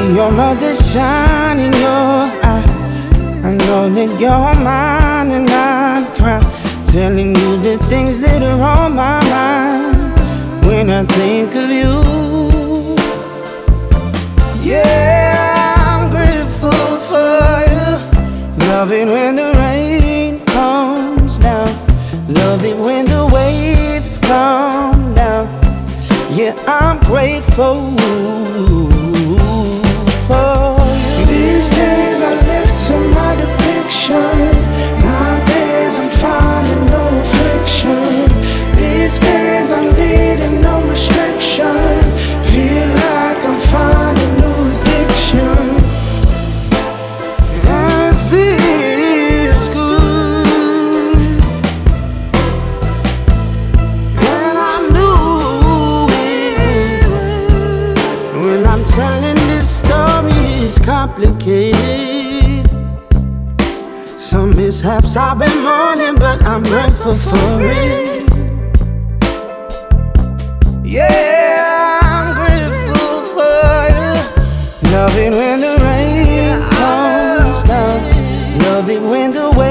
Your mother's shine in your eye. I know that you're mine and I'm crying, telling you the things that are on my mind when I think of you. Yeah, I'm grateful for you. Love it when the rain comes down. Love it when the waves come down. Yeah, I'm grateful for you. These days I live to my depiction. Nowadays I'm finding no affliction. These days I'm needing no restriction. Feel like I'm finding new addiction. And it feels good. And I knew it when I'm telling this story. It's complicated. Some mishaps I've been mourning, but I'm grateful for it. Yeah, I'm grateful for you. Love it when the rain comes down. Love it when the